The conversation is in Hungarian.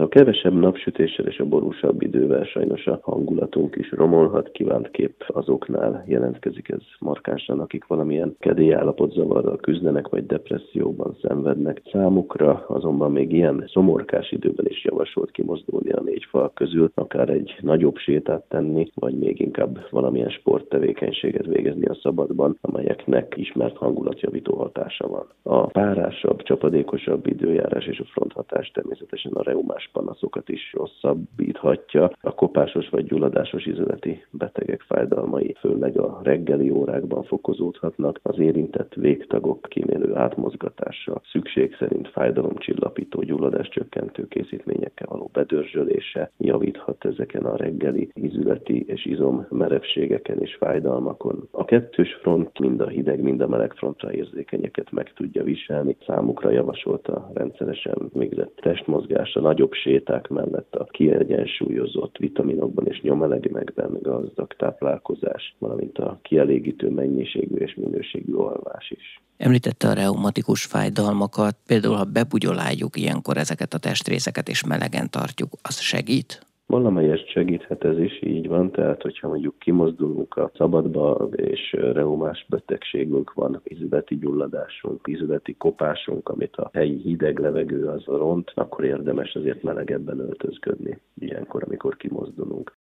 kevesebb napsütéssel és a borúsabb idővel sajnos a hangulatunk is romolhat, kívántképp azoknál jelentkezik ez markánsan, akik valamilyen kedélyállapotzavarral küzdenek, vagy depresszióban szenvednek. Számukra azonban még ilyen szomorkás időben is javasolt kimozdulni a négy fal közül, akár egy nagyobb sétát tenni, vagy még inkább valamilyen sporttevékenységet végezni a szabadban, amelyeknek ismert hangulatjavító hatása van. A párásabb, csapadékosabb időjárás és a fronthatás természetesen a reumás panaszokat is rosszabbíthatja. A kopásos vagy gyulladásos izületi betegek fájdalmai főleg a reggeli órákban fokozódhatnak. Az érintett végtagok kímélő átmozgatása, szükség szerint fájdalomcsillapító, gyulladáscsökkentő készítményekkel való bedörzsölése javíthat ezeken a reggeli izületi és izommerevségeken és fájdalmakon. A kettős front mind a hideg, mind a meleg frontra érzékenyeket meg tudja viselni. Számukra javasolta rendszeresen végzett testmozgás, a nagyobb séták mellett a kiegyensúlyozott vitaminokban és nyomelemekben gazdag táplálkozás, valamint a kielégítő mennyiségű és minőségű alvás is. Említette a reumatikus fájdalmakat, például ha bebugyoláljuk ilyenkor ezeket a testrészeket és melegen tartjuk, az segít? Valamelyest segíthet ez is, így van, tehát hogyha mondjuk kimozdulunk a szabadba, és reumás betegségünk van, izületi gyulladásunk, izületi kopásunk, amit a helyi hideg levegő az ront, akkor érdemes azért melegebben öltözködni ilyenkor, amikor kimozdulunk.